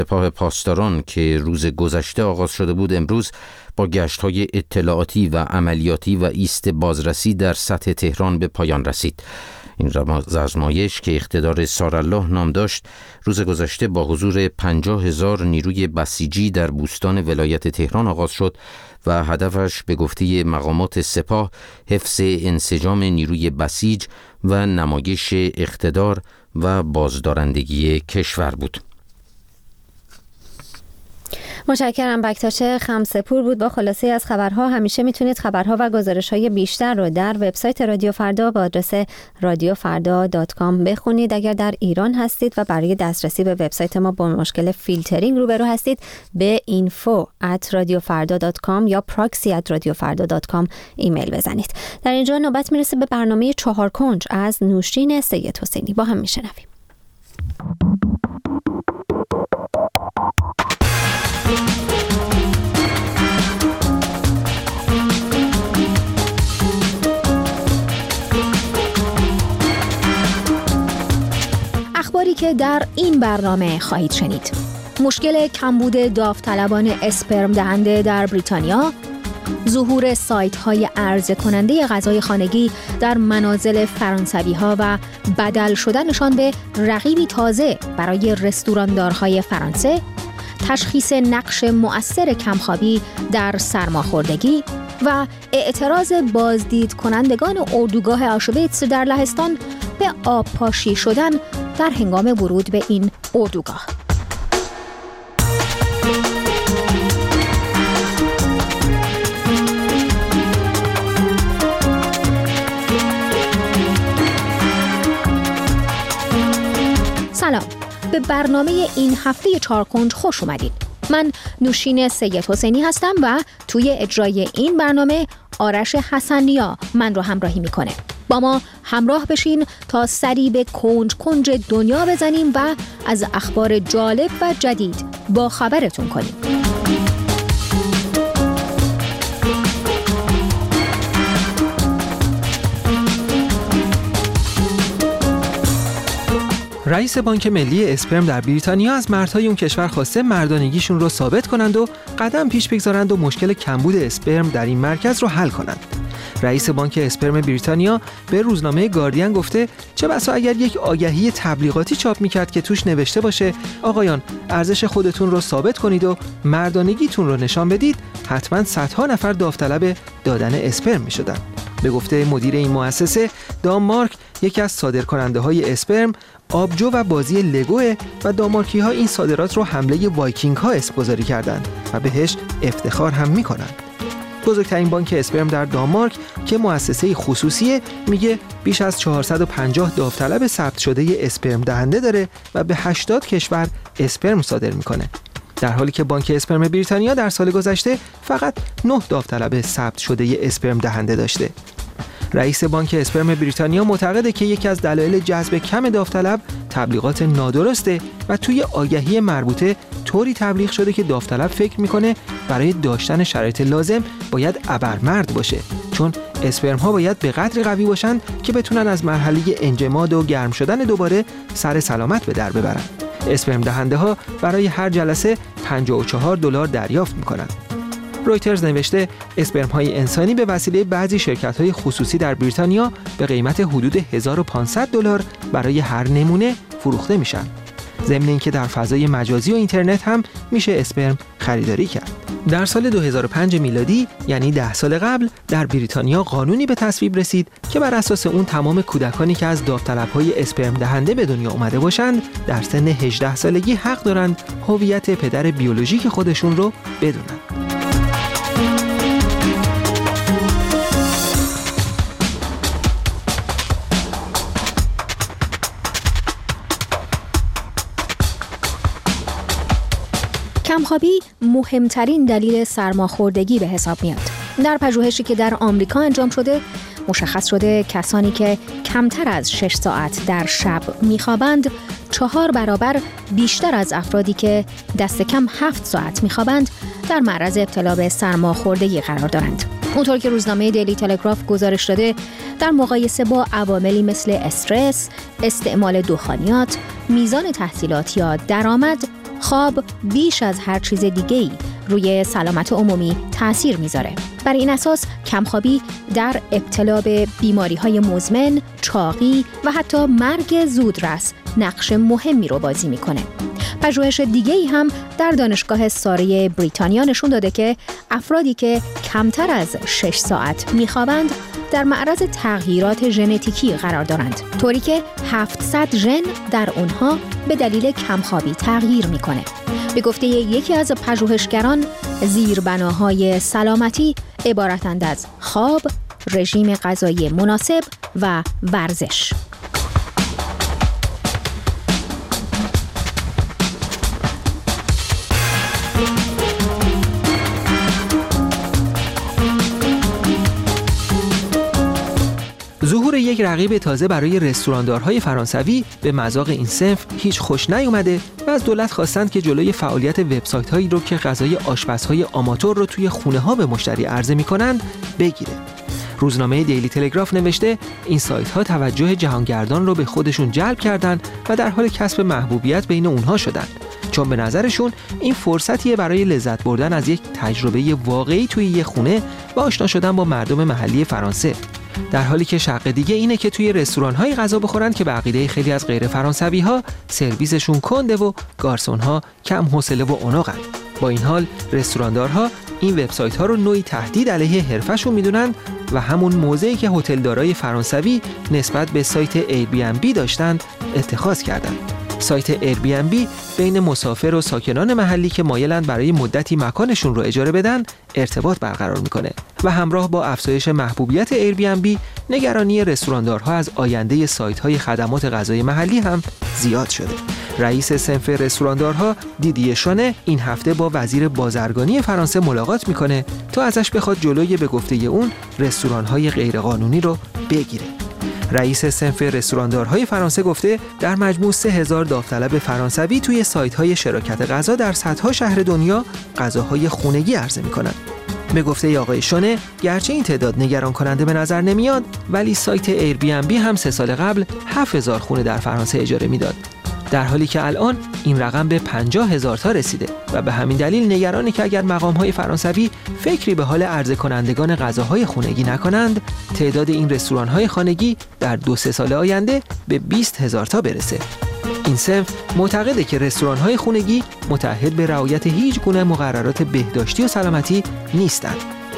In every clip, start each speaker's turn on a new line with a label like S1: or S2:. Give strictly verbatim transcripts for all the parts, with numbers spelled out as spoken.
S1: سپاه پاسداران که روز گذشته آغاز شده بود امروز با گشت‌های اطلاعاتی و عملیاتی و ایست بازرسی در سطح تهران به پایان رسید. این آزمایش که اقتدار سارالله نام داشت روز گذشته با حضور پنجاه هزار نیروی بسیجی در بوستان ولایت تهران آغاز شد و هدفش به گفته مقامات سپاه حفظ انسجام نیروی بسیج و نمایش اقتدار و بازدارندگی کشور بود.
S2: متشکرم. بکتاش خمسه‌پور بود با خلاصه از خبرها. همیشه میتونید خبرها و گزارش‌های بیشتر رو در وبسایت رادیو فردا با آدرس رادیو فردا دات کام بخونید. اگر در ایران هستید و برای دسترسی به وبسایت ما با مشکل فیلترینگ روبرو هستید، به اینفو ات رادیو فردا دات کام یا پراکسی ات رادیو فردا دات کام ایمیل بزنید. در اینجا نوبت میرسه به برنامه چهار کنج از نوشین سید حسینی. با هم میشنویم. اخباری که در این برنامه خواهید شنید: مشکل کمبود داوطلبان اسپرم دهنده در بریتانیا، ظهور سایت‌های عرضه کننده غذای خانگی در منازل فرانسوی‌ها و بدل شدنشان به رقیبی تازه برای رستوراندارهای فرانسه، تشخیص نقش مؤثر کمخوابی در سرماخوردگی و اعتراض بازدید کنندگان اردوگاه آشویتس در لهستان به آب پاشی شدن در هنگام ورود به این اردوگاه. سلام، به برنامه این هفته چهار کنج خوش اومدید. من نوشین سید حسینی هستم و توی اجرای این برنامه آرش حسنیا من رو همراهی میکنه. با ما همراه بشین تا سری به کنج کنج دنیا بزنیم و از اخبار جالب و جدید با خبرتون کنیم.
S3: رئیس بانک ملی اسپرم در بریتانیا از مردهای اون کشور خواسته مردانگیشون رو ثابت کنند و قدم پیش بگذارند و مشکل کمبود اسپرم در این مرکز رو حل کنند. رئیس بانک اسپرم بریتانیا به روزنامه گاردین گفته چه بسا اگر یک آگهی تبلیغاتی چاپ میکرد که توش نوشته باشه آقایان ارزش خودتون رو ثابت کنید و مردانگیتون رو نشان بدید، حتما صدها نفر داوطلب دادن اسپرم میشدن. به گفته مدیر این مؤسسه، دانمارک یکی از صادرکننده‌های اسپرم، آبجو و بازی لگوه و دانمارکی‌ها این صادرات رو حمله وایکینگ‌ها اسمگذاری کردند و بهش افتخار هم می‌کنند. بزرگترین بانک اسپرم در دانمارک که مؤسسه خصوصیه میگه بیش از چهارصد و پنجاه داوطلب ثبت شده اسپرم دهنده داره و به هشتاد کشور اسپرم صادر میکنه. در حالی که بانک اسپرم بریتانیا در سال گذشته فقط نه داوطلب ثبت شده اسپرم دهنده داشته. رئیس بانک اسپرم بریتانیا معتقده که یکی از دلایل جذب کم داوطلب تبلیغات نادرسته و توی آگهی مربوطه طوری تبلیغ شده که داوطلب فکر میکنه برای داشتن شرایط لازم باید ابرمرد باشه، چون اسپرم ها باید به قدری قوی باشن که بتونن از مرحله انجماد و گرم شدن دوباره سر سلامت به در ببرن. اسپرم دهنده ها برای هر جلسه پنجاه و چهار دلار دریافت میکنن. رویترز نوشته اسپرم های انسانی به وسیله بعضی شرکت های خصوصی در بریتانیا به قیمت حدود هزار و پانصد دلار برای هر نمونه فروخته میشن. ضمن اینکه در فضای مجازی و اینترنت هم میشه اسپرم خریداری کرد. در سال دو هزار و پنج میلادی، یعنی ده سال قبل، در بریتانیا قانونی به تصویب رسید که بر اساس اون تمام کودکانی که از داوطلب‌های اسپرم دهنده به دنیا اومده باشند در سن هجده سالگی حق دارند هویت پدر بیولوژیک خودشون رو بدونن.
S2: کمخوابی مهمترین دلیل سرماخوردگی به حساب میاد. در پژوهشی که در آمریکا انجام شده، مشخص شده کسانی که کمتر از شش ساعت در شب میخوابند، چهار برابر بیشتر از افرادی که دست کم هفت ساعت میخوابند در معرض ابتلا به سرماخوردگی قرار دارند. اونطور که روزنامه دیلی تلگراف گزارش داده، در مقایسه با عواملی مثل استرس، استعمال دخانیات، میزان تحصیلات یا درآمد، خواب بیش از هر چیز دیگه‌ای روی سلامت عمومی تأثیر میذاره. بر این اساس کمخوابی در ابتلا به بیماری‌های مزمن، چاقی و حتی مرگ زودرس نقش مهمی رو بازی میکنه. پژوهش دیگه‌ای هم در دانشگاه ساره بریتانیا نشون داده که افرادی که کمتر از شش ساعت میخوابند در معرض تغییرات ژنتیکی قرار دارند، طوری که هفتصد ژن در اونها به دلیل کمخوابی تغییر میکنه. به گفته یکی از پژوهشگران، زیربناهای سلامتی عبارتند از خواب، رژیم غذایی مناسب و ورزش.
S3: ظهور یک رقیب تازه برای رستوراندارهای فرانسوی به مذاق این صنف هیچ خوش نیومده و از دولت خواستند که جلوی فعالیت وبسایت‌هایی رو که غذای آشپزهای آماتور رو توی خونه‌ها به مشتری عرضه می‌کنند بگیره. روزنامه دیلی تلگراف نوشته این سایت‌ها توجه جهانگردان رو به خودشون جلب کردند و در حال کسب محبوبیت بین اونها شدند، چون به نظرشون این فرصتیه برای لذت بردن از یک تجربه واقعی توی یک خونه و آشنا شدن با مردم محلی فرانسه. در حالی که شق دیگه اینه که توی رستوران‌های غذا بخورن که به عقیده خیلی از غیر فرانسوی‌ها سرویسشون کنده و گارسون‌ها کم حوصله و عنقن. با این حال رستوراندارها این وبسایت‌ها رو نوعی تهدید علیه حرفه‌شون میدونن و همون موضعی که هتلدارای فرانسوی نسبت به سایت ایر بی ام بی داشتند اتخاذ کردند. سایت ایر بی ام بی بین مسافر و ساکنان محلی که مایلند برای مدتی مکانشون رو اجاره بدن ارتباط برقرار میکنه و همراه با افزایش محبوبیت ایر بی ام بی نگرانی رستوراندارها از آینده سایت‌های خدمات غذای محلی هم زیاد شده. رئیس صنف رستوراندارها دیدیه شانه این هفته با وزیر بازرگانی فرانسه ملاقات میکنه تا ازش بخواد جلوی به گفته اون رستوران‌های غیرقانونی رو بگیره. رئیس صنف رستوراندارهای فرانسه گفته در مجموع سه هزار داوطلب فرانسوی توی سایت‌های شراکت غذا در صدها شهر دنیا غذاهای خونگی عرضه می‌کنند. به گفته آقای شانه گرچه این تعداد نگران کننده به نظر نمیاد، ولی سایت ایر بی ام بی هم سه سال قبل هفت هزار خونه در فرانسه اجاره میداد، در حالی که الان این رقم به پنجاه هزار تا رسیده و به همین دلیل نگرانه که اگر مقام‌های فرانسوی فکری به حال عرضه کنندگان غذاهای خانگی نکنند، تعداد این رستوران‌های خانگی در دو سه سال آینده به بیست هزار تا برسه. این صنف معتقده که رستوران‌های خانگی متعهد به رعایت هیچ گونه مقررات بهداشتی و سلامتی نیستند،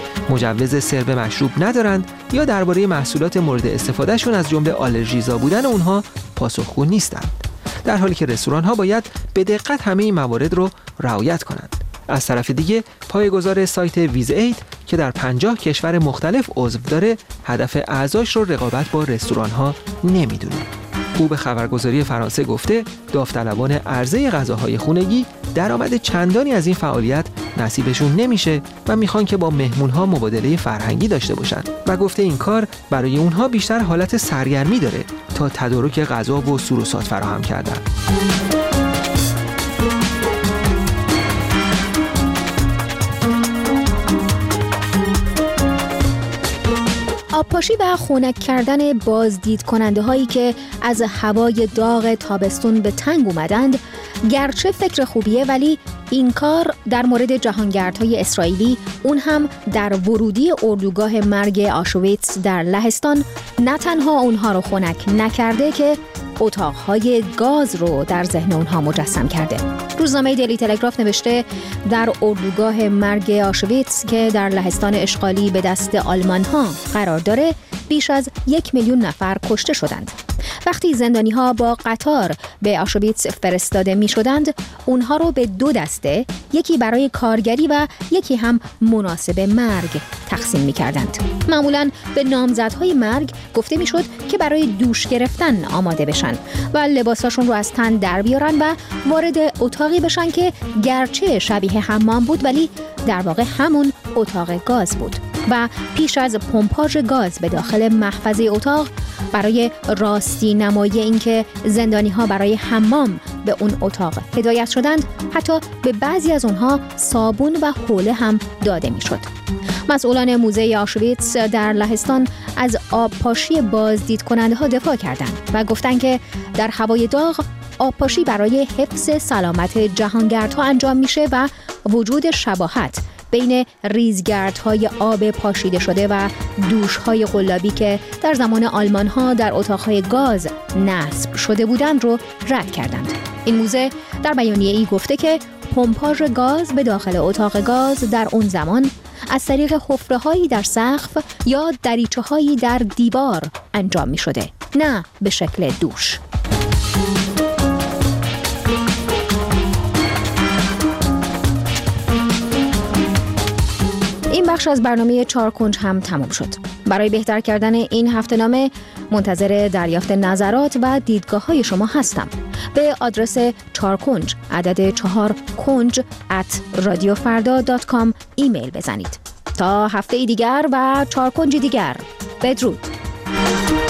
S3: مجوز سرو مشروب ندارند یا درباره محصولات مورد استفادهشون از جمله آلرژیزا بودن اونها پاسخگو نیستند، در حالی که رستوران‌ها باید به دقت همه این موارد رو رعایت کنند. از طرف دیگه پایه‌گذار سایت ویز اید که در پنجاه کشور مختلف عضو داره، هدف اعضاش رو رقابت با رستوران‌ها نمیدونه. او به خبرگزاری فرانسه گفته داوطلبان عرضه غذاهای خانگی درآمد چندانی از این فعالیت نصیبشون نمیشه و میخوان که با مهمونها مبادله فرهنگی داشته باشن و گفته این کار برای اونها بیشتر حالت سرگرمی داره تا تدارک غذا و سروسات فراهم کردن.
S2: آبپاشی و خنک کردن بازدید کننده هایی که از هوای داغ تابستون به تنگ اومدند گرچه فکر خوبیه، ولی این کار در مورد جهانگردهای اسرائیلی، اون هم در ورودی اردوگاه مرگ آشویتس در لهستان، نه تنها اونها رو خنک نکرده که اتاقهای گاز رو در ذهن اونها مجسم کرده. روزنامه دیلی تلگراف نوشته در اردوگاه مرگ آشویتس که در لهستان اشغالی به دست آلمان‌ها قرار داره، بیش از یک میلیون نفر کشته شدند. وقتی زندانی‌ها با قطار به آشویتس فرستاده می‌شدند، اونها رو به دو دسته، یکی برای کارگری و یکی هم مناسب مرگ تقسیم می‌کردند. معمولاً به نامزدهای مرگ گفته می‌شد که برای دوش گرفتن آماده بشن و لباساشون رو از تن در بیارن و وارد اتاقی بشن که گرچه شبیه حمام بود ولی در واقع همون اتاق گاز بود و پیش از پمپاژ گاز به داخل محفظه اتاق برای راستی نمایی اینکه زندانی‌ها برای حمام به اون اتاق هدایت شدند، حتی به بعضی از اونها صابون و حوله هم داده میشد. مسئولان موزه آشویتس در لهستان از آبپاشی بازدید کننده ها دفاع کردند و گفتند که در هوای داغ آبپاشی برای حفظ سلامت جهانگردها انجام میشه و وجود شباهت بین ریزگردهای آب پاشیده شده و دوش‌های قلابی که در زمان آلمان‌ها در اتاق‌های گاز نصب شده بودند رو رد کردند. این موزه در بیانیه‌ای گفته که پمپاژ گاز به داخل اتاق گاز در اون زمان از طریق حفره‌هایی در سقف یا دریچه‌هایی در دیوار انجام می‌شده، نه به شکل دوش. این بخش از برنامه چهار کنج هم تمام شد. برای بهتر کردن این هفته‌نامه منتظر دریافت نظرات و دیدگاه‌های شما هستم. به آدرس چهار کنج عدد چهار کنج ات رادیو فردا دات کام ایمیل بزنید. تا هفته دیگر و چهار کنج دیگر، بدرود.